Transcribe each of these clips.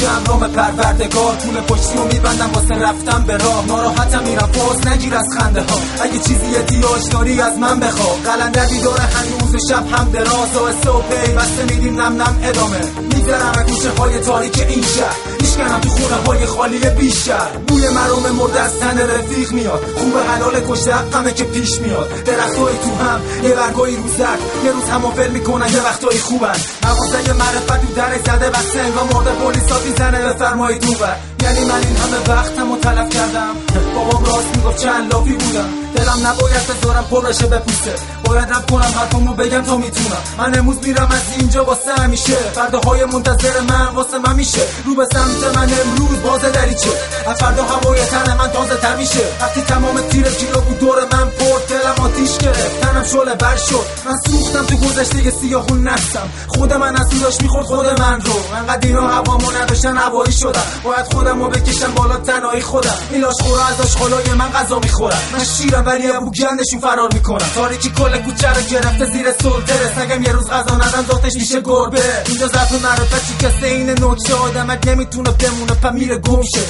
میشم رام پروردگار، پول پشتیو میبندم واسه رفتم به راه. ناراحتم میرم فاز نگیر از خنده ها، اگه چیزی احتیاج داری از من بخوا. قلندر بیداره هنوز شب هم دراز، آهسته و پیوسته میدیم نم نم ادامه. میذارم گوشه های تاریک این شهر، میشکنم تو خونه های خالی بیشتر. بوی مرام مرده از تن رفیق میاد، خوب حلال کشته حقمه که پیش میاد. درختای تو هم یه برگایی رو زد، یه روز همافل میکنن یه وقتایی خوبن. مغازه معرفت تو در زده بسته، انگار مرده پلیسات میزنه بفرمایید اونور. یعنی من این همه وقتمو تلف کردم، بابام راست میگفت چند لافی بودم. دلم نباید بذارم پر بشه بپوسه، باید رب کنم حرفمو بگم تا میتونم. من امروز میرم از اینجا واسه همیشه، فرداهای منتظر من واسه من میشه. رو به سمت من امروز بازه دریچه، از فردا هوای تن من تازه تر میشه. وقتی تمام تیر کیلو بود دور من پرد، دلم آتیش گرفت، تنم شعله بر شد. من سوختم تو گذشته سیاهون نستم، خود من از سیاش میخورد خود من رو. انقدر اینا هوامو نداشتن هوایی شدم، باید خودمو بکشم بالا تنهایی خودم. ایلاش خورا از آشغالای من غذا میخورم، من شیرم ولی ابو گندشون فرار میکنم. تاریکی کل کوچه رو گرفته زیر سلطه، سگم یه روز غذا ندم ذاتش میشه گربه. اینجا ظرف معرفت شکسته این نکته، آدمک نمیتونه بمونه پا میره گم شه.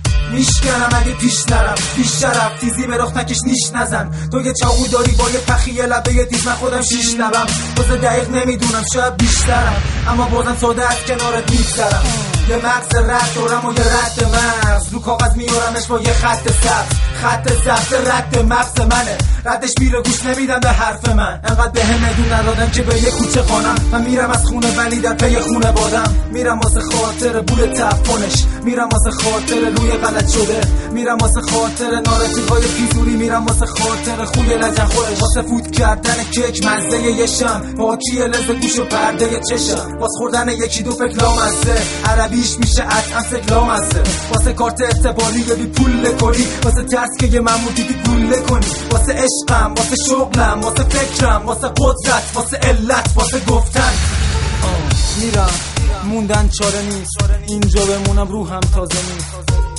میشکنم اگه پیش نرم، پیش شرف تیزی به رخ نکش نیش نزن. تو یه چاقو داری با یه پخیه لبه یه تیز، من خودم شیش لبم. بازه دقیق نمیدونم شاید بیشترم، اما بازم ساده از کنارت میگذرم. یه مغز رد دارم و یه رد مغز، رو کاغذ میارمش با یه خط سبز. خط سبز رد مغز منه، ردش میره گوش نمیدم به حرف من. انقدر به هم ندون ندادم که به یه کوچه خانم. من میرم از خونه ولی در پی خونه بادم. میرم واسه خاطر بوی تفنش، میرم واسه خاطر روی غلط شده، میرم واسه خاطر نارسیهای پیزوری، میرم واسه خاطر خوی لجن خورش، واسه فوت کردن کیک مزه یه شم، پاکی لذت گوش و پرده چشم، واسه خوردن یکی دو فکر لامزه، عربیش میشه اطعم لامزه، واسه کارت اعتباری بی پول کاری، واسه ترس که یه ممو دیدی گوله کنی، واسه عشقم، واسه شغلم، واسه فکرم، واسه قدرت، واسه علت، واسه گفتن. میرم موندن چاره نیست، اینجا بمونم روحم تازه نیست.